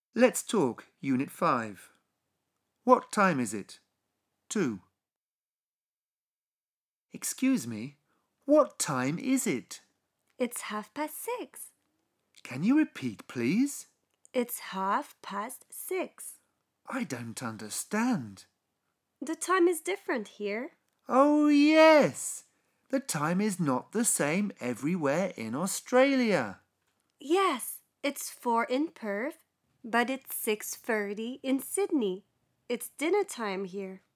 Let's talk, Unit 5. What time is it? 2. Excuse me, what time is it? It's 6:30. Can you repeat, please? It's 6:30. I don't understand. The time is different here. Oh, yes. The time is not the same everywhere in Australia. Yes, it's 4 in Perth, but it's 6:30 in Sydney. It's dinner time here.